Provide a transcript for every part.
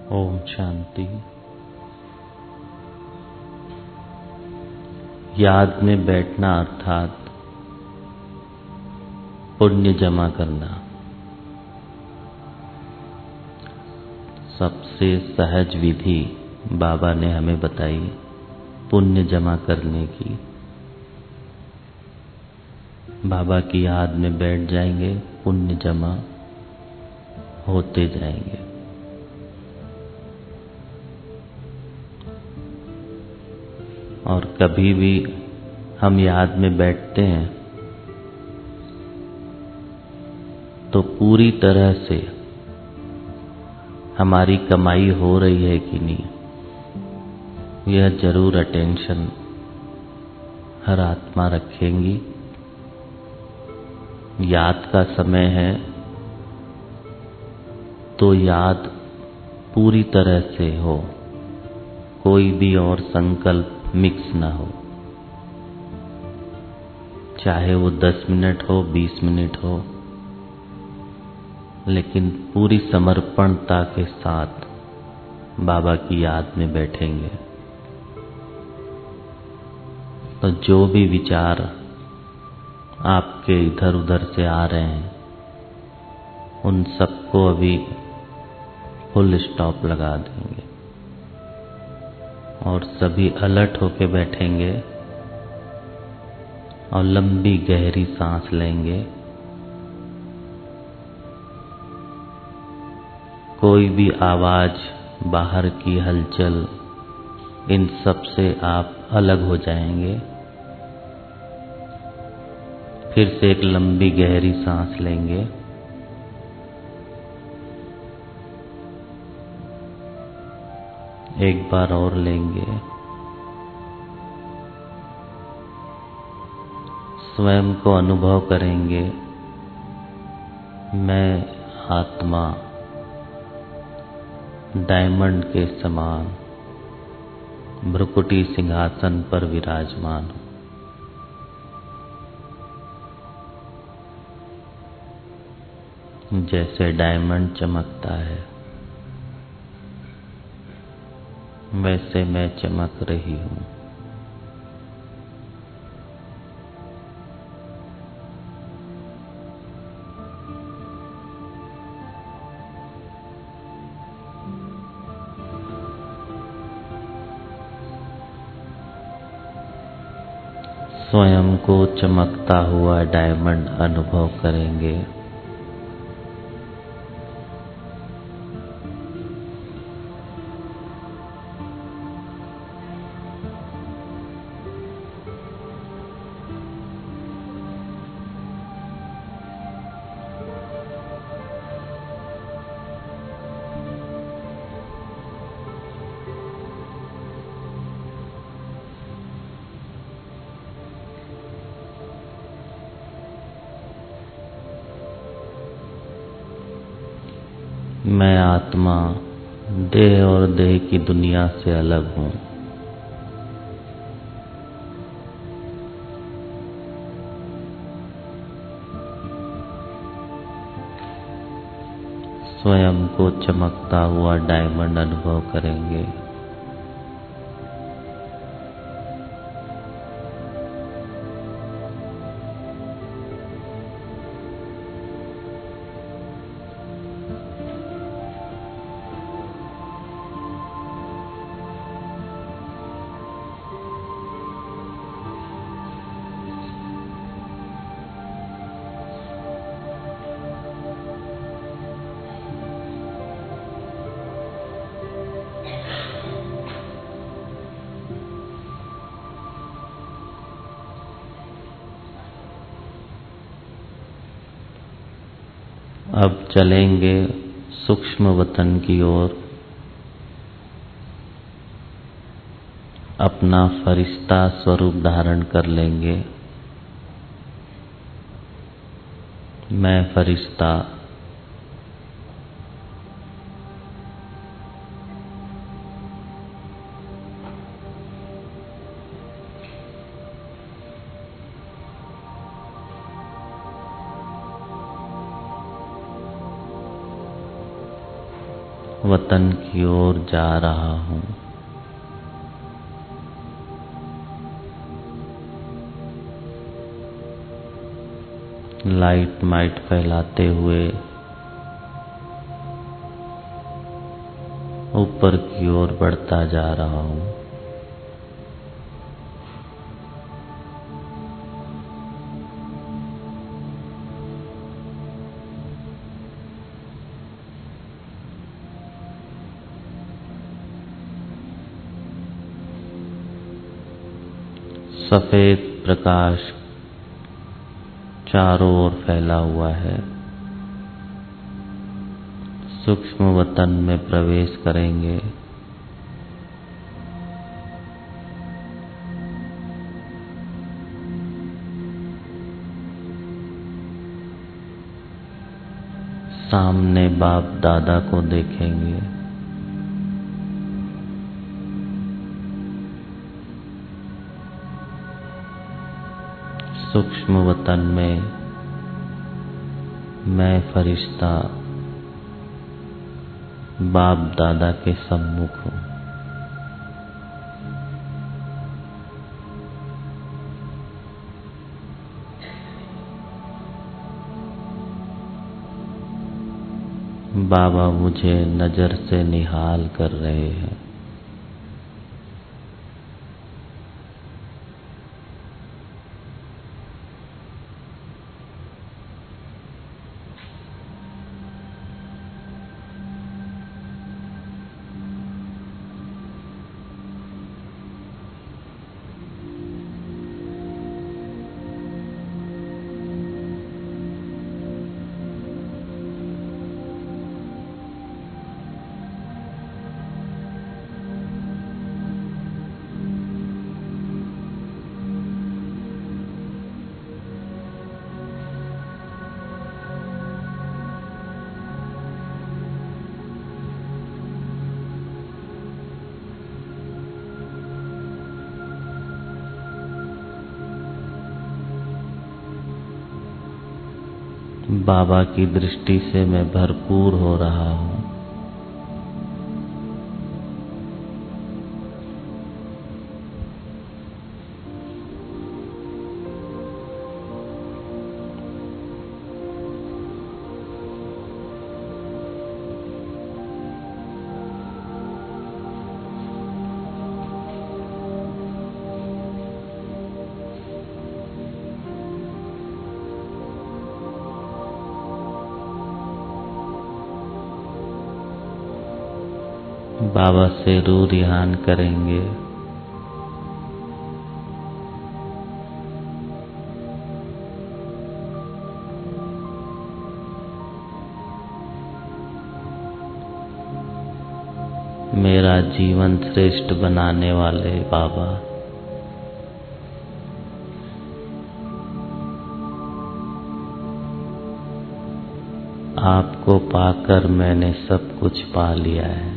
ओम शांति। याद में बैठना अर्थात पुण्य जमा करना। सबसे सहज विधि बाबा ने हमें बताई पुण्य जमा करने की। बाबा की याद में बैठ जाएंगे, पुण्य जमा होते जाएंगे। और कभी भी हम याद में बैठते हैं तो पूरी तरह से हमारी कमाई हो रही है कि नहीं, यह जरूर अटेंशन हर आत्मा रखेंगी। याद का समय है तो याद पूरी तरह से हो, कोई भी और संकल्प मिक्स ना हो, चाहे वो 10 मिनट हो 20 मिनट हो, लेकिन पूरी समर्पणता के साथ बाबा की याद में बैठेंगे तो जो भी विचार आपके इधर उधर से आ रहे हैं उन सबको अभी फुल स्टॉप लगा देंगे और सभी अलर्ट होके बैठेंगे और लंबी गहरी सांस लेंगे। कोई भी आवाज, बाहर की हलचल, इन सब से आप अलग हो जाएंगे। फिर से एक लंबी गहरी सांस लेंगे। एक बार और लेंगे। स्वयं को अनुभव करेंगे, मैं आत्मा डायमंड के समान भ्रुकुटी सिंहासन पर विराजमान हूँ। जैसे डायमंड चमकता है वैसे मैं चमक रही हूँ। स्वयं को चमकता हुआ डायमंड अनुभव करेंगे। मैं आत्मा देह और देह की दुनिया से अलग हूँ। स्वयं को चमकता हुआ डायमंड अनुभव करेंगे। अब चलेंगे सूक्ष्म वतन की ओर। अपना फरिश्ता स्वरूप धारण कर लेंगे। मैं फरिश्ता वतन की ओर जा रहा हूँ। लाइट माइट फैलाते हुए ऊपर की ओर बढ़ता जा रहा हूँ। सफेद प्रकाश चारों ओर फैला हुआ है। सूक्ष्म वतन में प्रवेश करेंगे। सामने बाप दादा को देखेंगे। सूक्ष्म वतन में मैं फरिश्ता बाप दादा के सम्मुख हूँ। बाबा मुझे नजर से निहाल कर रहे हैं। बाबा की दृष्टि से मैं भरपूर हो रहा हूँ। बाबा से रूह रिहान करेंगे। मेरा जीवन श्रेष्ठ बनाने वाले बाबा, आपको पाकर मैंने सब कुछ पा लिया है।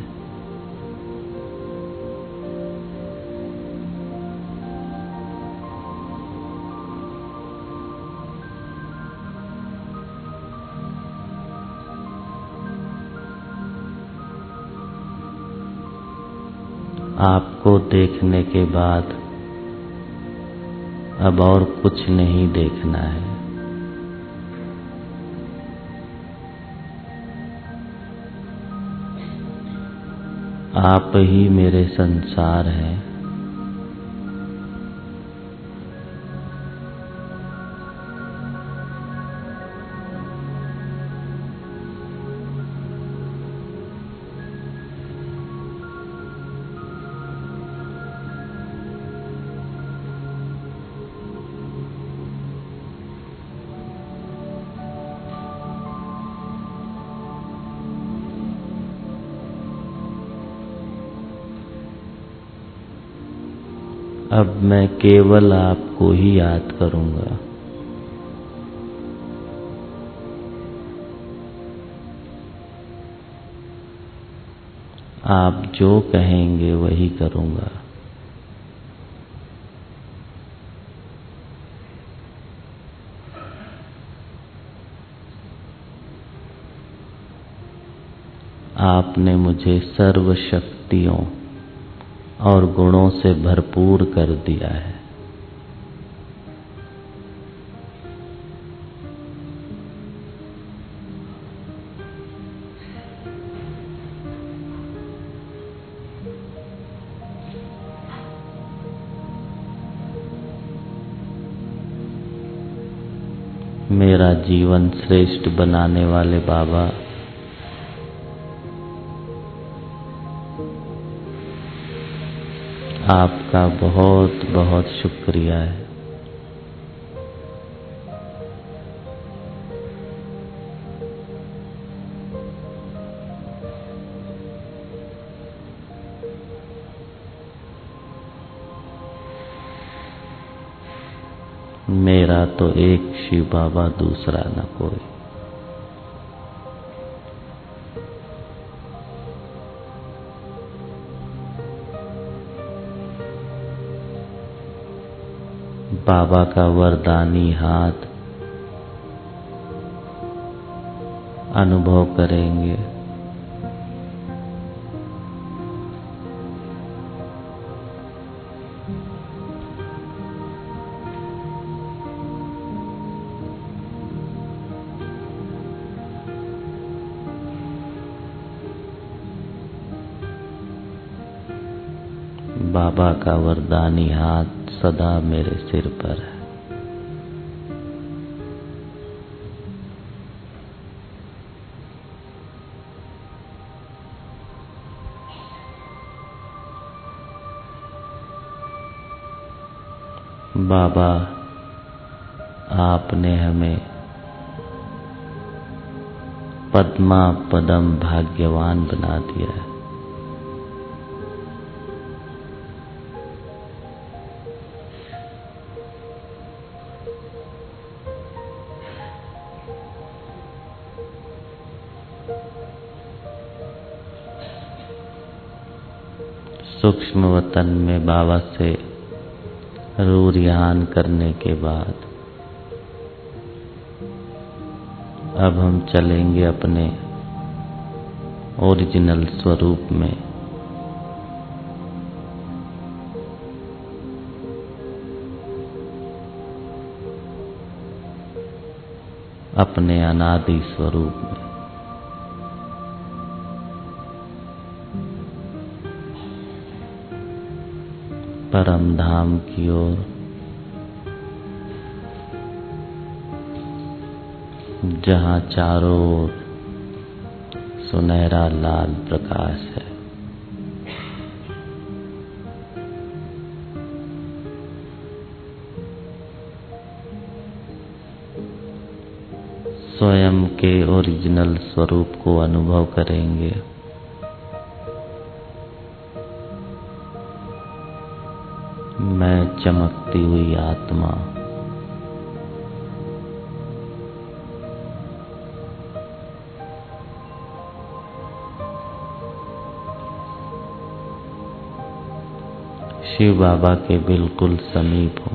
आपको देखने के बाद अब और कुछ नहीं देखना है। आप ही मेरे संसार हैं। अब मैं केवल आपको ही याद करूंगा। आप जो कहेंगे वही करूंगा। आपने मुझे सर्व शक्तियों और गुणों से भरपूर कर दिया है। मेरा जीवन श्रेष्ठ बनाने वाले बाबा, आपका बहुत बहुत शुक्रिया है। मेरा तो एक शिव बाबा, दूसरा न कोई। बाबा का वरदानी हाथ अनुभव करेंगे। बाबा का वरदानी हाथ सदा मेरे सिर पर है। बाबा, आपने हमें पद्मा पदम भाग्यवान बना दिया है। सूक्ष्म वतन में बाबा से रूरियान करने के बाद अब हम चलेंगे अपने ओरिजिनल स्वरूप में। अपने अनादि स्वरूप में। परम धाम की ओर, जहाँ चारों ओर सुनहरा लाल प्रकाश है। स्वयं के ओरिजिनल स्वरूप को अनुभव करेंगे। मैं चमकती हुई आत्मा, शिव बाबा के बिल्कुल समीप हूँ।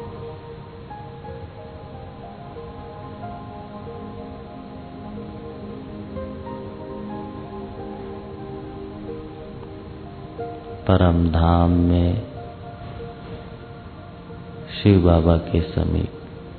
परम धाम में शिव बाबा के समीप।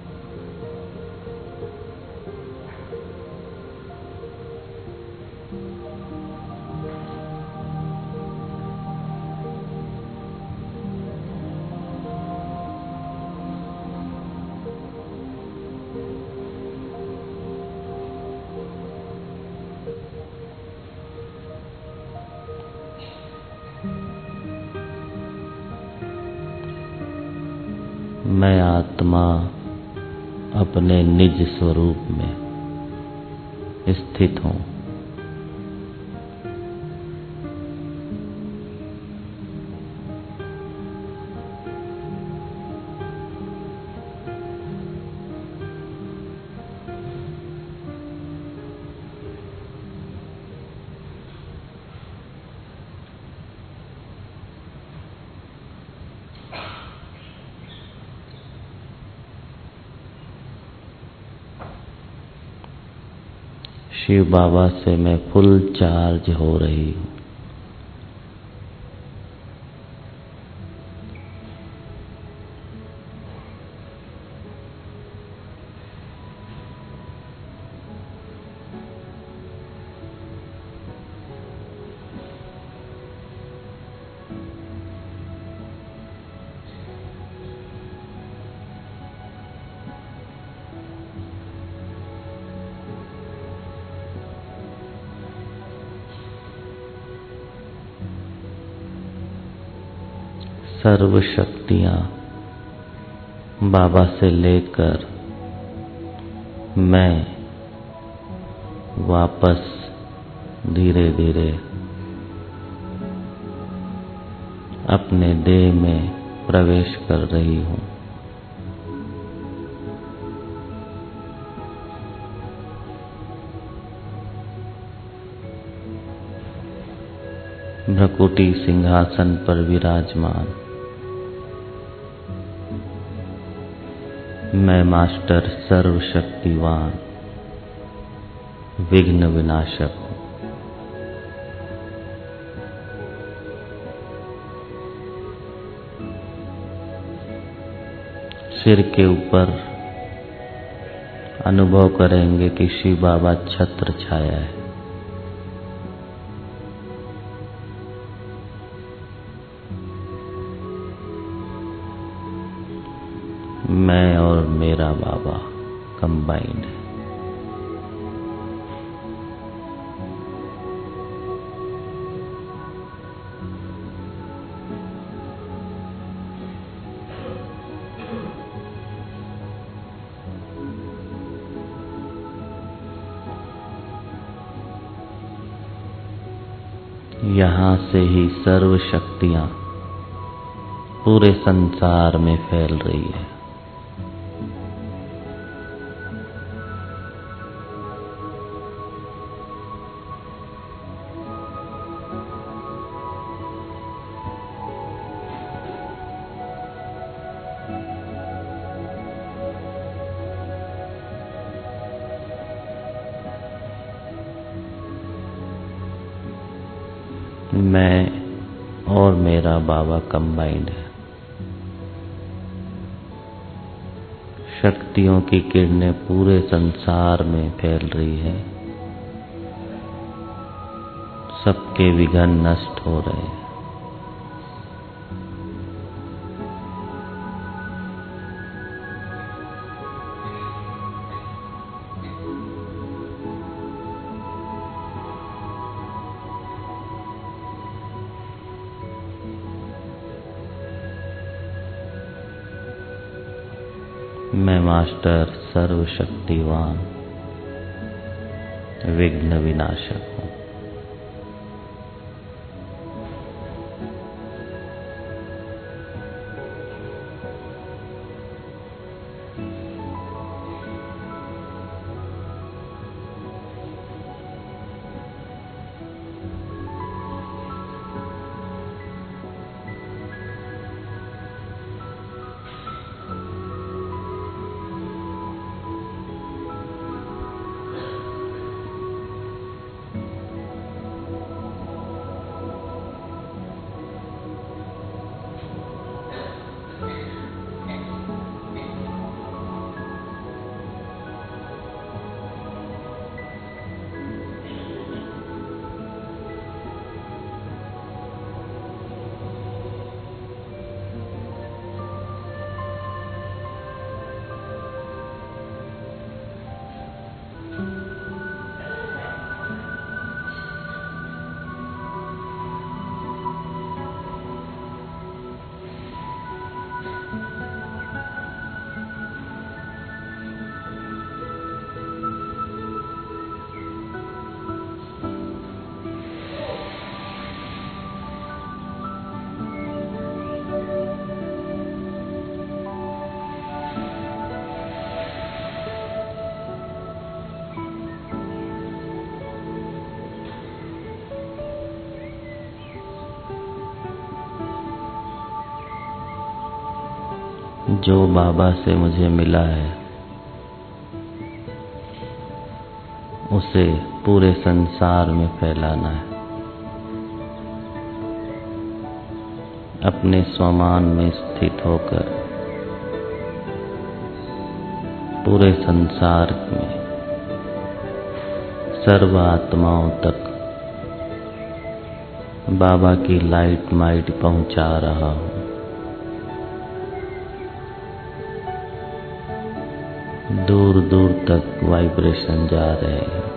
मैं आत्मा अपने निज स्वरूप में स्थित हूँ। शिव बाबा से मैं फुल चार्ज हो रही हूँ। सर्व शक्तियाँ बाबा से लेकर मैं वापस धीरे धीरे अपने देह में प्रवेश कर रही हूँ। भ्रकुटी सिंहासन पर विराजमान मैं मास्टर सर्वशक्तिवान विघ्न विनाशक हूँ। सिर के ऊपर अनुभव करेंगे कि शिव बाबा छत्र छाया है। मैं और मेरा बाबा कंबाइंड है। यहाँ से ही सर्व शक्तियाँ पूरे संसार में फैल रही है। मैं और मेरा बाबा कंबाइंड है। शक्तियों की किरणें पूरे संसार में फैल रही है। सबके विघ्न नष्ट हो रहे हैं। मैं मास्टर सर्वशक्तिवान विघ्न विनाशक हूँ। जो बाबा से मुझे मिला है उसे पूरे संसार में फैलाना है। अपने स्वमान में स्थित होकर पूरे संसार में सर्व आत्माओं तक बाबा की लाइट माइट पहुंचा रहा हूं। दूर दूर तक वाइब्रेशन जा रहे हैं।